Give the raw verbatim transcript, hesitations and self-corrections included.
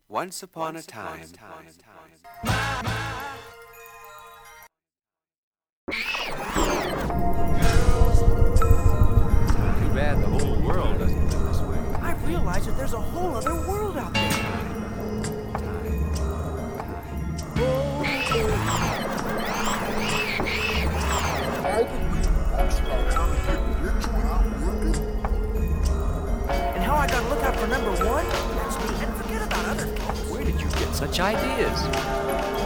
Once upon a time. Too bad the whole world doesn't go this way. I realize that there's a whole other world out there. And how I gotta look out for number one? That's me. And forget about other folks. Where did you get such ideas?